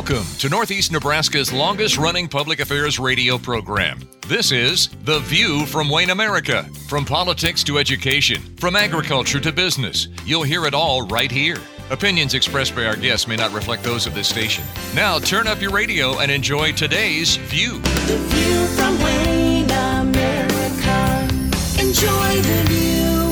Welcome to Northeast Nebraska's longest-running public affairs radio program. This is The View from Wayne, America. From politics to education, from agriculture to business, you'll hear it all right here. Opinions expressed by our guests may not reflect those of this station. Now turn up your radio and enjoy today's View. The View from Wayne, America. Enjoy the view.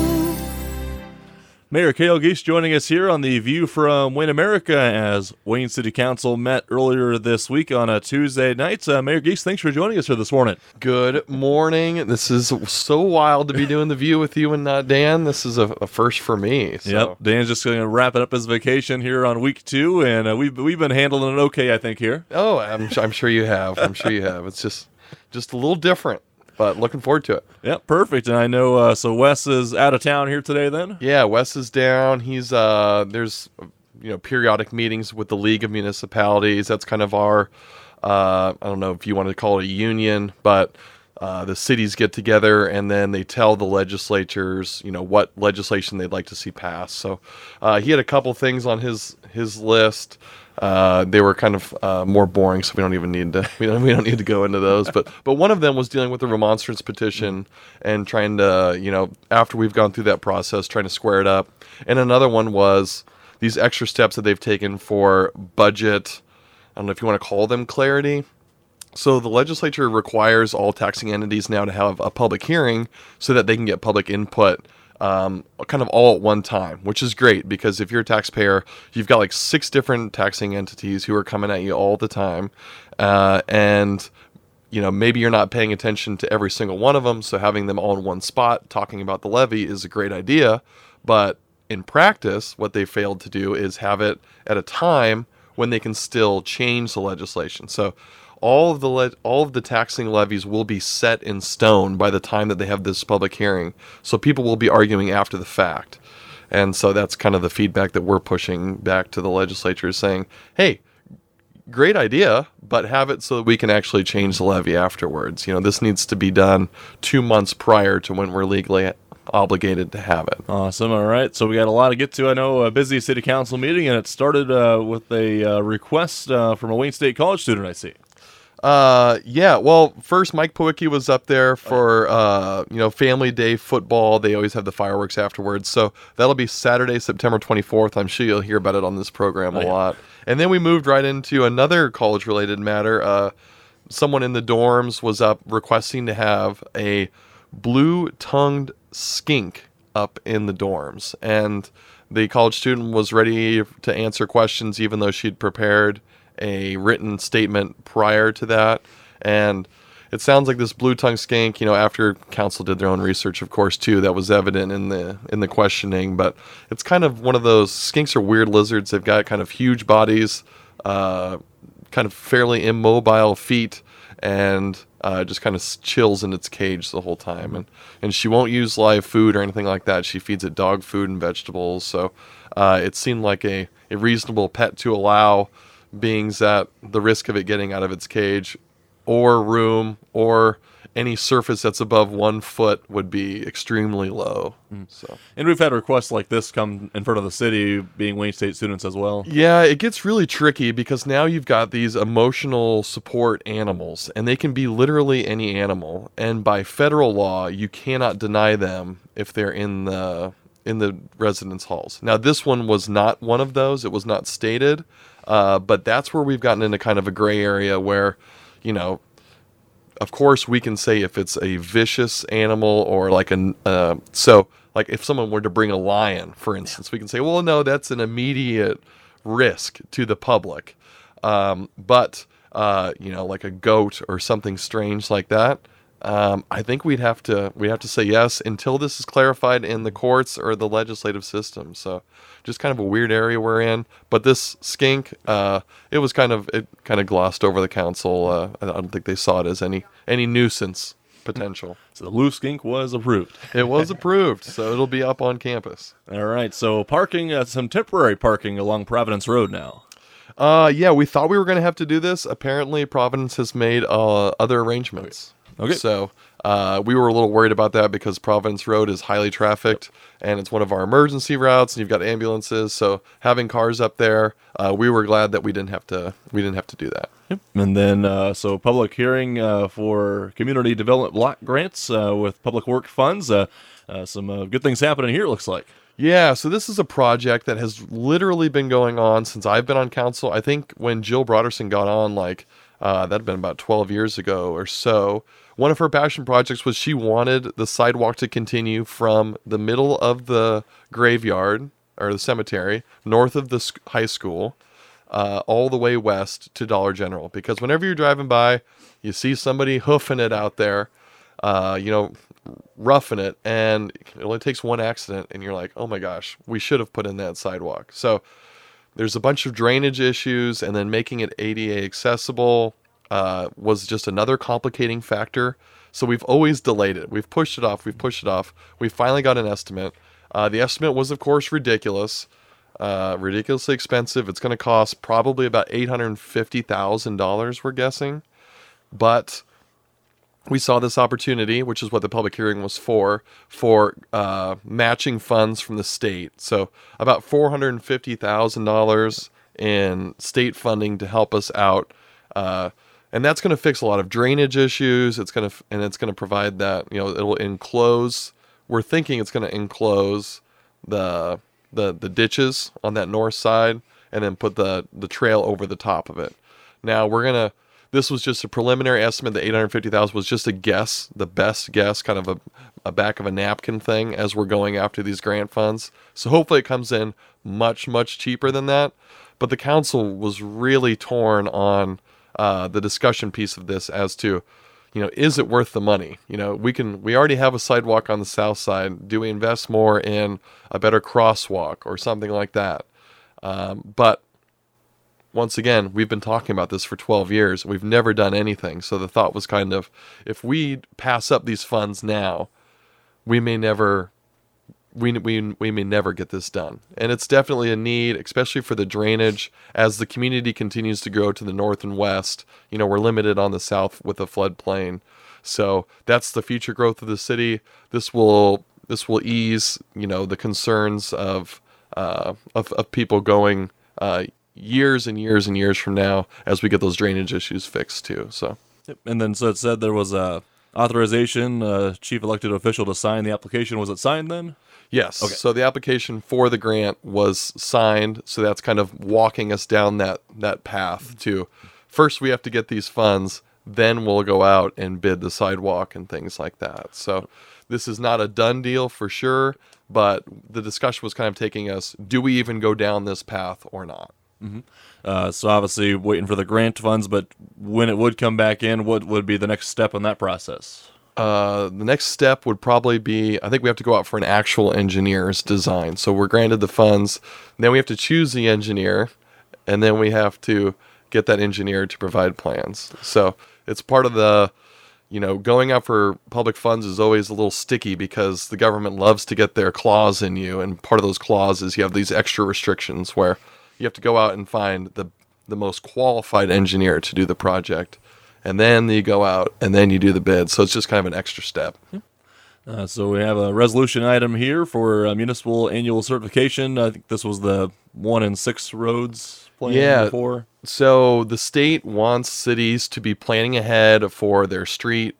Mayor Cale Giese joining us here on The View from Wayne, America, as Wayne City Council met earlier this week on a Tuesday night. Mayor Giese, thanks for joining us here this morning. Good morning. This is so wild to be doing The View with you and not Dan. This is a first for me. So. Yep, Dan's just going to wrap up his vacation here on week 2, and we've been handling it okay, I think, here. Oh, I'm sure you have. I'm sure you have. It's just a little different, but looking forward to it. Yep, perfect. And I know, so Wes is out of town here today then? Yeah, Wes is down. He's there's periodic meetings with the League of Municipalities. That's kind of our I don't know if you want to call it a union, but the cities get together and then they tell the legislatures, what legislation they'd like to see passed. So he had a couple things on his list. They were kind of more boring, so we don't even need to we don't need to go into those. But one of them was dealing with the remonstrance petition and trying to after we've gone through that process, trying to square it up. And another one was these extra steps that they've taken for budget. I don't know if you want to call them clarity. So the legislature requires all taxing entities now to have a public hearing so that they can get public input kind of all at one time, which is great because if you're a taxpayer, you've got like 6 different taxing entities who are coming at you all the time. And maybe you're not paying attention to every single one of them. So having them all in one spot talking about the levy is a great idea. But in practice, what they failed to do is have it at a time when they can still change the legislation. So all of the taxing levies will be set in stone by the time that they have this public hearing. So people will be arguing after the fact. And so that's kind of the feedback that we're pushing back to the legislature, saying, hey, great idea, but have it so that we can actually change the levy afterwards. This needs to be done 2 months prior to when we're legally obligated to have it. Awesome. All right. So we got a lot to get to. I know a busy city council meeting, and it started with a request from a Wayne State College student, I see. Yeah. Well, first Mike Powicki was up there for, Family Day football. They always have the fireworks afterwards. So that'll be Saturday, September 24th. I'm sure you'll hear about it on this program a lot. And then we moved right into another college related matter. Someone in the dorms was up requesting to have a blue-tongued skink up in the dorms. And the college student was ready to answer questions even though she'd prepared a written statement prior to that. And it sounds like this blue-tongued skink, after council did their own research, of course, too, that was evident in the questioning. But it's kind of one of those, skinks are weird lizards. They've got kind of huge bodies, kind of fairly immobile feet, and just kind of chills in its cage the whole time. And she won't use live food or anything like that. She feeds it dog food and vegetables. So it seemed like a reasonable pet to allow, being that the risk of it getting out of its cage or room or any surface that's above 1 foot would be extremely low. So, and we've had requests like this come in front of the city, being Wayne State students as well. Yeah, it gets really tricky because now you've got these emotional support animals, and they can be literally any animal. And by federal law, you cannot deny them if they're in the residence halls. Now, this one was not one of those. It was not stated. But that's where we've gotten into kind of a gray area where, of course we can say if it's a vicious animal or like like if someone were to bring a lion, for instance, we can say, well, no, that's an immediate risk to the public. But like a goat or something strange like that, I think we have to say yes until this is clarified in the courts or the legislative system. So just kind of a weird area we're in. But this skink, it kind of glossed over the council. I don't think they saw it as any nuisance potential. So the blue skink was approved. It was approved, so it'll be up on campus. All right. So parking, some temporary parking along Providence Road now. Yeah, we thought we were going to have to do this. Apparently, Providence has made other arrangements. Okay. So we were a little worried about that because Providence Road is highly trafficked, and it's one of our emergency routes, and you've got ambulances. So having cars up there, we were glad that we didn't have to do that. Yep. And then, so public hearing for community development block grants with public work funds. Some good things happening here, it looks like. Yeah, so this is a project that has literally been going on since I've been on council. I think when Jill Broderson got on, that'd been about 12 years ago or so. One of her passion projects was she wanted the sidewalk to continue from the middle of the graveyard or the cemetery, north of the high school, all the way west to Dollar General. Because whenever you're driving by, you see somebody hoofing it out there, roughing it, and it only takes one accident, and you're like, oh my gosh, we should have put in that sidewalk. So there's a bunch of drainage issues, and then making it ADA accessible was just another complicating factor. So we've always delayed it. We've pushed it off. We finally got an estimate. The estimate was, of course, ridiculously expensive. It's going to cost probably about $850,000, we're guessing. But we saw this opportunity, which is what the public hearing was for matching funds from the state. So about $450,000 in state funding to help us out. And that's going to fix a lot of drainage issues. It's going to provide that, it'll enclose. We're thinking it's going to enclose the ditches on that north side and then put the trail over the top of it. Now this was just a preliminary estimate. The $850,000 was just a guess, the best guess, kind of a back of a napkin thing as we're going after these grant funds. So hopefully it comes in much, much cheaper than that. But the council was really torn on the discussion piece of this as to, is it worth the money? We already have a sidewalk on the south side. Do we invest more in a better crosswalk or something like that? But once again, we've been talking about this for 12 years. We've never done anything. So the thought was kind of, if we pass up these funds now, we may never get this done. And it's definitely a need, especially for the drainage. As the community continues to grow to the north and west, we're limited on the south with a floodplain. So that's the future growth of the city. This will ease, the concerns of people going years and years and years from now as we get those drainage issues fixed too. So, Yep. And then, so it said there was a authorization, chief elected official to sign the application. Was it signed then? Yes. Okay. So the application for the grant was signed. So that's kind of walking us down that path to, first we have to get these funds, then we'll go out and bid the sidewalk and things like that. So this is not a done deal for sure, but the discussion was kind of taking us, do we even go down this path or not? So obviously waiting for the grant funds, but when it would come back in, what would be the next step in that process? The next step would probably be, I think we have to go out for an actual engineer's design. So we're granted the funds, then we have to choose the engineer, and then we have to get that engineer to provide plans. So it's part of the, going out for public funds is always a little sticky because the government loves to get their claws in you. And part of those claws is you have these extra restrictions where you have to go out and find the most qualified engineer to do the project. And then you go out and then you do the bid. So it's just kind of an extra step. So we have a resolution item here for municipal annual certification. I think this was the 1 in 6 roads plan before. So the state wants cities to be planning ahead for their street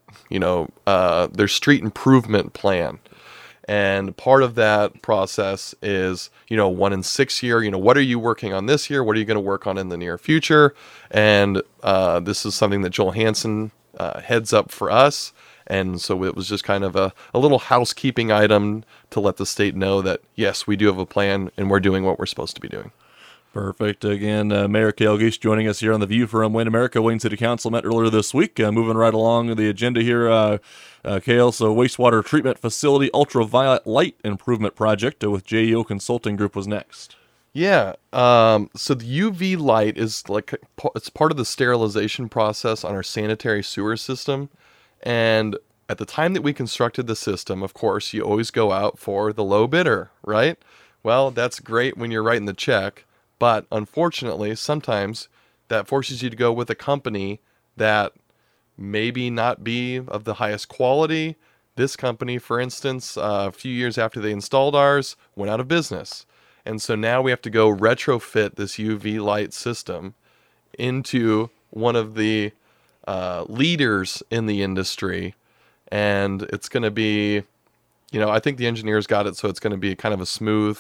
improvement plan. And part of that process is, 1 in 6 year, what are you working on this year? What are you going to work on in the near future? And this is something that Joel Hansen heads up for us. And so it was just kind of a little housekeeping item to let the state know that, yes, we do have a plan and we're doing what we're supposed to be doing. Perfect. Again, Mayor Cale Giese joining us here on The View from Wayne America. Wayne City Council met earlier this week. Moving right along the agenda here, Cale, so wastewater treatment facility ultraviolet light improvement project with JEO Consulting Group was next. Yeah. So the UV light is it's part of the sterilization process on our sanitary sewer system. And at the time that we constructed the system, of course, you always go out for the low bidder, right? Well, that's great when you're writing the check. But unfortunately, sometimes that forces you to go with a company that maybe not be of the highest quality. This company, for instance, a few years after they installed ours, went out of business. And so now we have to go retrofit this UV light system into one of the leaders in the industry. And it's going to be, I think the engineers got it, so it's going to be kind of a smooth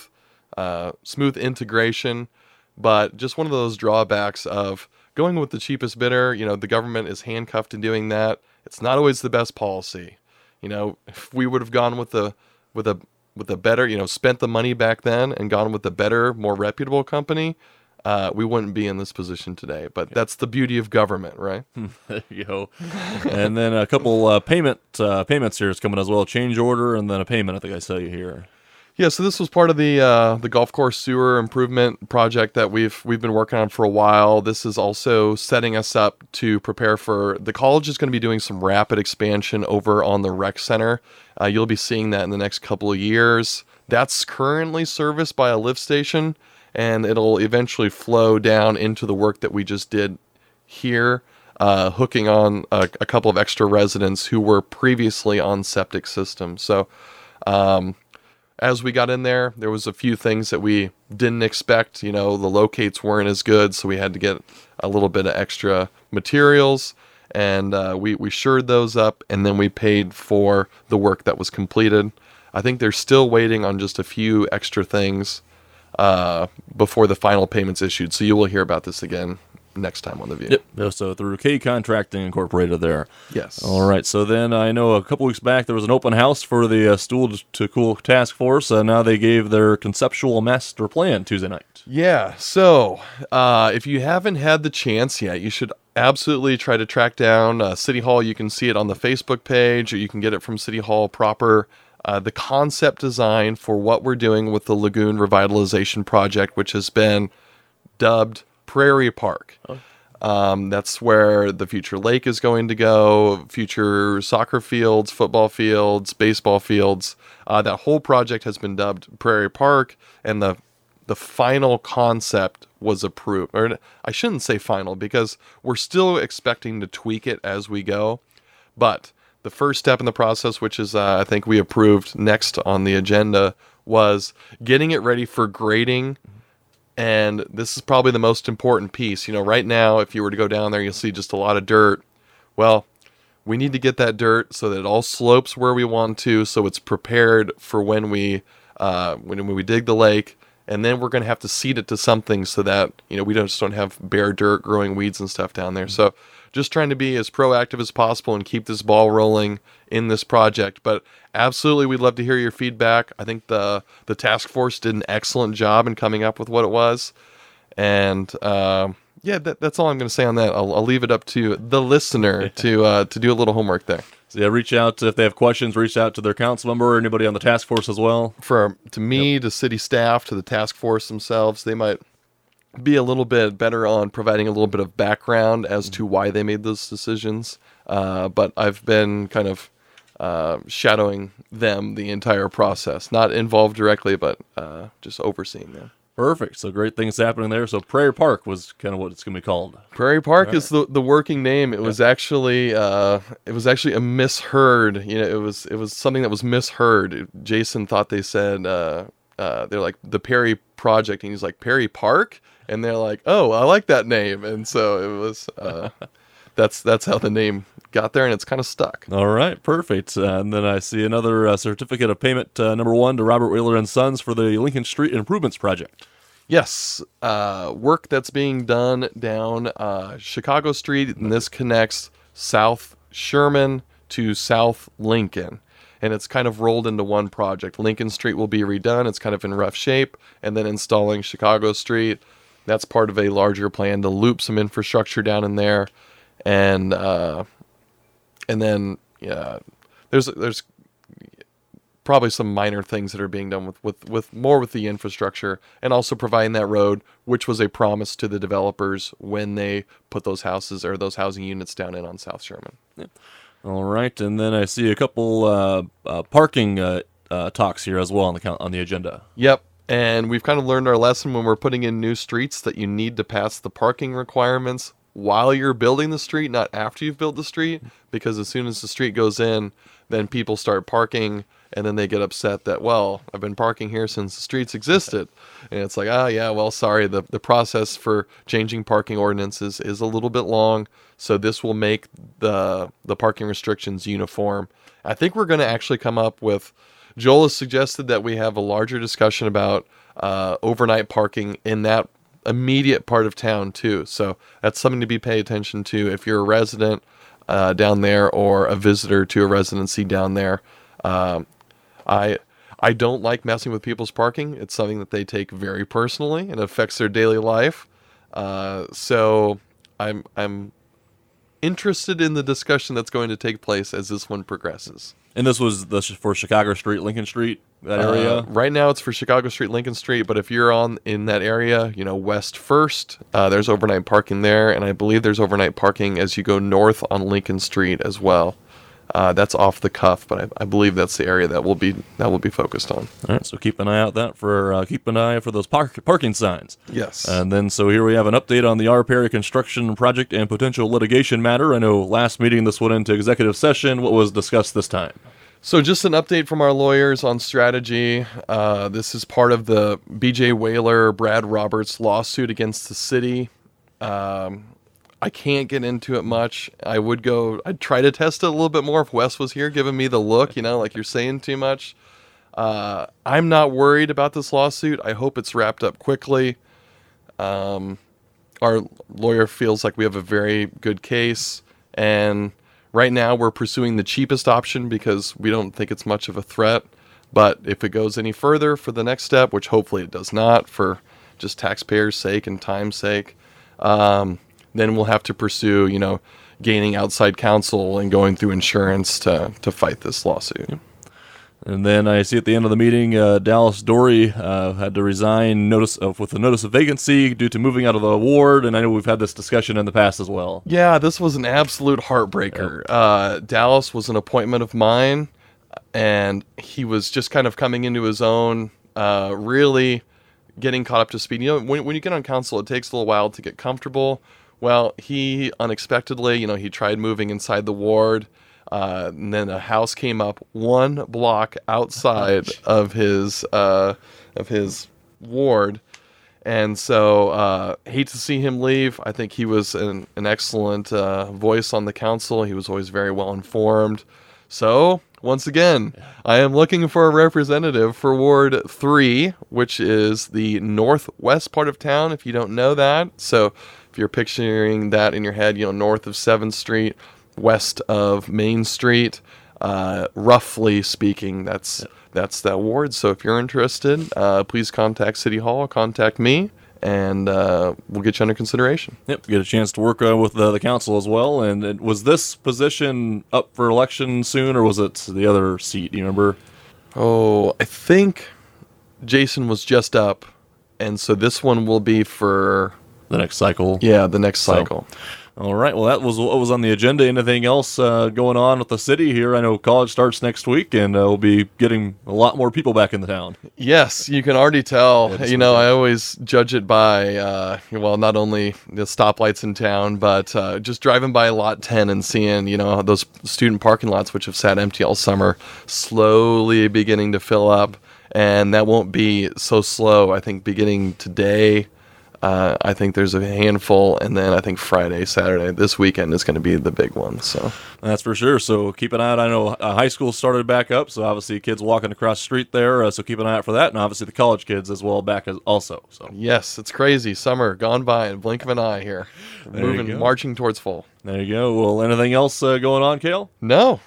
integration. But just one of those drawbacks of going with the cheapest bidder. The government is handcuffed in doing that. It's not always the best policy. If we would have gone with a better, spent the money back then and gone with the better, more reputable company, we wouldn't be in this position today. But that's the beauty of government, right? There you go. And then a couple payments here is coming as well. Change order and then a payment, I think I saw you here. Yeah, so this was part of the golf course sewer improvement project that we've been working on for a while. This is also setting us up to prepare for the college is going to be doing some rapid expansion over on the rec center. You'll be seeing that in the next couple of years. That's currently serviced by a lift station, and it'll eventually flow down into the work that we just did here, hooking on a couple of extra residents who were previously on septic systems. So, as we got in there was a few things that we didn't expect. The locates weren't as good, so we had to get a little bit of extra materials, and we shored those up, and then we paid for the work that was completed. I think they're still waiting on just a few extra things before the final payment's issued, so you will hear about this again next time on The View. Yep. So through K Contracting Incorporated there. Yes. All right. So then I know a couple weeks back there was an open house for the Stool to Cool Task Force. Now they gave their conceptual master plan Tuesday night. Yeah. So if you haven't had the chance yet, you should absolutely try to track down City Hall. You can see it on the Facebook page, or you can get it from City Hall proper. The concept design for what we're doing with the Lagoon Revitalization Project, which has been dubbed Prairie Park. That's where the future lake is going to go, future soccer fields, football fields, baseball fields. That whole project has been dubbed Prairie Park, and the final concept was approved. Or I shouldn't say final, because we're still expecting to tweak it as we go. But the first step in the process, which is I think we approved next on the agenda, was getting it ready for grading. And this is probably the most important piece. Right now, if you were to go down there, you'll see just a lot of dirt. Well, we need to get that dirt so that it all slopes where we want to, so it's prepared for when we dig the lake. And then we're going to have to seed it to something so that, we just don't have bare dirt growing weeds and stuff down there. So just trying to be as proactive as possible and keep this ball rolling in this project. But absolutely, we'd love to hear your feedback. I think the task force did an excellent job in coming up with what it was. And that's all I'm going to say on that. I'll leave it up to the listener to do a little homework there. So yeah, reach out if they have questions. Reach out to their council member or anybody on the task force as well. To me, to city staff, to the task force themselves, they might be a little bit better on providing a little bit of background as to why they made those decisions. But I've been kind of shadowing them the entire process. Not involved directly, but just overseeing them. Perfect. So great things happening there. So Prairie Park was kind of what it's going to be called. Prairie Park is the working name. It was actually a misheard. It was something that was misheard. Jason thought they said they're like the Perry Project, and he's like Perry Park, and they're like, oh, I like that name, and so it was. That's how the name got there, and it's kind of stuck. All right, perfect. And then I see another certificate of payment number 1 to Robert Wheeler and Sons for the Lincoln Street Improvements Project. Yes, work that's being done down Chicago Street, and this connects South Sherman to South Lincoln, and it's kind of rolled into one project. Lincoln Street will be redone. It's kind of in rough shape, and then installing Chicago Street. That's part of a larger plan to loop some infrastructure down in there. And then there's probably some minor things that are being done with more with the infrastructure, and also providing that road, which was a promise to the developers when they put those houses or those housing units down on South Sherman. Yeah. All right, and then I see a couple parking talks here as well on the agenda. Yep. And we've kind of learned our lesson when we're putting in new streets that you need to pass the parking requirements while you're building the street, not after you've built the street, because as soon as the street goes in, then people start parking, and then they get upset that, well, I've been parking here since the streets existed. And it's like, yeah, well, sorry, the process for changing parking ordinances is a little bit long, so this will make the parking restrictions uniform. I think we're going to actually come up with, Joel has suggested that we have a larger discussion about overnight parking in that immediate part of town too. So that's something to be paid attention to if you're a resident down there or a visitor to a residency down there. I don't like messing with people's parking. It's something that they take very personally and affects their daily life. So I'm interested in the discussion that's going to take place as this one progresses. And this was for Chicago Street, Lincoln Street, that area? Right now it's for Chicago Street, Lincoln Street, but if you're in that area, West 1st, there's overnight parking there, and I believe there's overnight parking as you go north on Lincoln Street as well. That's off the cuff, but I believe that's the area that will be focused on. All right, so keep an eye out keep an eye out for those parking signs. Yes. And then, so here we have an update on the R. Perry construction project and potential litigation matter. I know last meeting this went into executive session. What was discussed this time? So just an update from our lawyers on strategy. This is part of the B.J. Whaler, Brad Roberts lawsuit against the city. I can't get into it much. I'd try to test it a little bit more if Wes was here giving me the look, like you're saying too much. I'm not worried about this lawsuit. I hope it's wrapped up quickly. Our lawyer feels like we have a very good case, and right now we're pursuing the cheapest option because we don't think it's much of a threat. But if it goes any further for the next step, which hopefully it does not, for just taxpayers' sake and time's sake, then we'll have to pursue, gaining outside counsel and going through insurance to fight this lawsuit. And then I see at the end of the meeting, Dallas Dorey had to resign with a notice of vacancy due to moving out of the ward. And I know we've had this discussion in the past as well. Yeah, this was an absolute heartbreaker. Yep. Dallas was an appointment of mine, and he was just kind of coming into his own, really getting caught up to speed. When you get on council, it takes a little while to get comfortable. Well, he unexpectedly, he tried moving inside the ward, and then a house came up one block outside of his ward, and so hate to see him leave. I think he was an excellent voice on the council. He was always very well informed. So once again, I am looking for a representative for Ward 3, which is the northwest part of town, if you don't know that. So if you're picturing that in your head, north of 7th Street, west of Main Street, roughly speaking, that's that ward. So if you're interested, please contact City Hall, contact me, and we'll get you under consideration. Yep, get a chance to work with the council as well. And was this position up for election soon, or was it the other seat? Do you remember? Oh, I think Jason was just up, and so this one will be for the next cycle. Yeah, the next cycle. All right. Well, that was what was on the agenda. Anything else going on with the city here? I know college starts next week, and we'll be getting a lot more people back in the town. Yes, you can already tell. I always judge it by, not only the stoplights in town, but just driving by Lot 10 and seeing, those student parking lots, which have sat empty all summer, slowly beginning to fill up. And that won't be so slow. I think beginning today, I think there's a handful, and then I think Friday, Saturday, this weekend is going to be the big one. So that's for sure. So keep an eye out. I know high school started back up, so obviously kids walking across the street there. So keep an eye out for that, and obviously the college kids as well back also. So yes, it's crazy. Summer gone by in blink of an eye here. Marching towards fall. There you go. Well, anything else going on, Cale? No.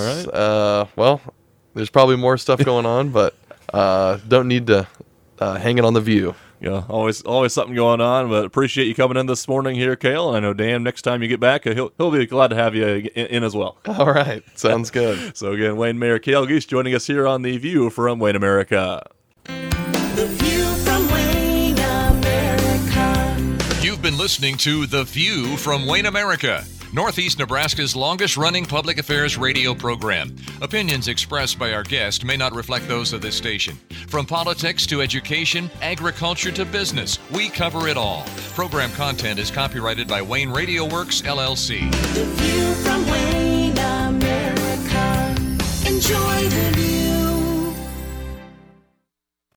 All right. There's probably more stuff going on, but don't need to hang it on the View. Yeah, always something going on, but appreciate you coming in this morning here, Cale. And I know Dan, next time you get back, he'll be glad to have you in as well. All right, sounds good. So again, Wayne Mayor Cale Giese joining us here on The View from Wayne America. The View from Wayne America. You've been listening to The View from Wayne America. Northeast Nebraska's longest-running public affairs radio program. Opinions expressed by our guest may not reflect those of this station. From politics to education, agriculture to business, we cover it all. Program content is copyrighted by Wayne Radio Works, LLC. The view from Wayne, America. Enjoy the view.